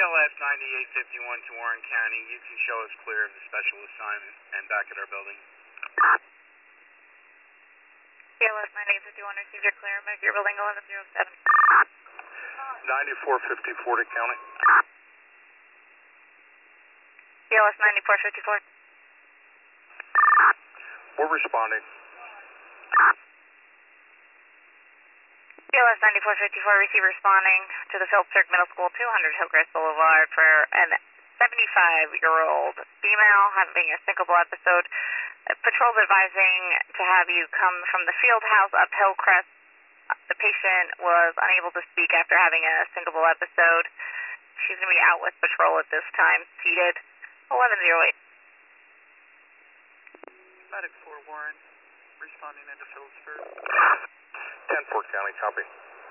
BLS 9851 to Warren County. You can show us clear of the special assignment and back at our building. BLS 9851, receive your clear. Make your building 1107. 9454 to County. BLS 9454. We're responding. BLS 9454, receive responding to the Phillipsburg Middle School, 200 Hillcrest Boulevard for an 75-year-old female having a syncopal episode. Patrol's advising to have you come from the field house up Hillcrest. The patient was unable to speak after having a syncopal episode. She's going to be out with patrol at this time, seated 1108. Medic 4 Warren, responding into Phillipsburg. 10-4 County, copy.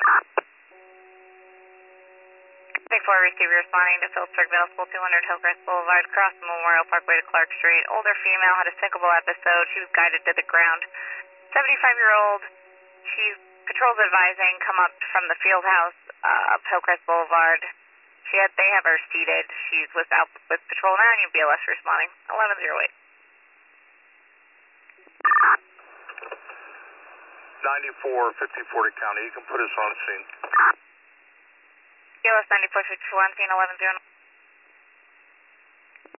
Medic 4, receive responding to Phillipsburg Middle School, 200 Hillcrest Boulevard, across the Memorial Parkway to Clark Street. Older female had a syncopal episode. She was guided to the ground. 75-year-old, patrol's advising, come up from the field house up Hillcrest Boulevard. They have her seated. She's out with patrol now, and your BLS responding. 1108. 9454 to County. You can put us on scene. BLS 9451, scene 1109.